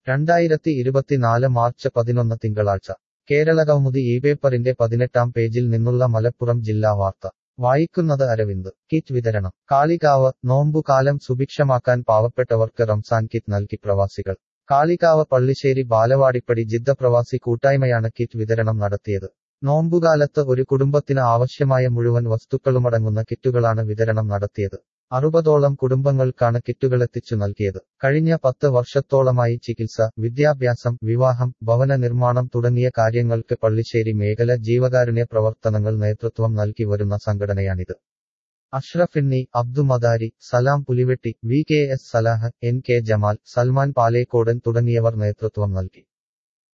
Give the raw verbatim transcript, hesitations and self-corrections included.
രണ്ടായിരത്തി ഇരുപത്തിനാല് മാർച്ച് പതിനൊന്ന് തിങ്കളാഴ്ച കേരളകൗമുദി ഈ പേപ്പറിന്റെ പതിനെട്ടാം പേജിൽ നിന്നുള്ള മലപ്പുറം ജില്ലാ വാർത്ത വായിക്കുന്നത് അരവിന്ദ്. കിറ്റ് വിതരണം കാളികാവ് നോമ്പുകാലം സുഭിക്ഷമാക്കാൻ പാവപ്പെട്ടവർക്ക് റംസാൻ കിറ്റ് നൽകി പ്രവാസികൾ. കാളികാവ് പള്ളിശ്ശേരി ബാലവാടിപ്പടി ജിദ്ദ പ്രവാസി കൂട്ടായ്മയാണ് കിറ്റ് വിതരണം നടത്തിയത്. നോമ്പുകാലത്ത് ഒരു കുടുംബത്തിന് ആവശ്യമായ മുഴുവൻ വസ്തുക്കളുമടങ്ങുന്ന കിറ്റുകളാണ് വിതരണം നടത്തിയത്. അറുപതോളം കുടുംബങ്ങൾക്കാണ് കിറ്റുകളെത്തിച്ചു നൽകിയത്. കഴിഞ്ഞ പത്ത് വർഷത്തോളമായി ചികിത്സ, വിദ്യാഭ്യാസം, വിവാഹം, ഭവന നിർമ്മാണം തുടങ്ങിയ കാര്യങ്ങൾക്ക് പള്ളിശ്ശേരി മേഖല ജീവകാരുണ്യ പ്രവർത്തനങ്ങൾ നേതൃത്വം നൽകി വരുന്ന സംഘടനയാണിത്. അഷ്റഫിന്നി, Abdu Madari, Salam Pulivetti, V K S Salah, N K Jamal, Salman Palekodan തുടങ്ങിയവർ നേതൃത്വം നൽകി.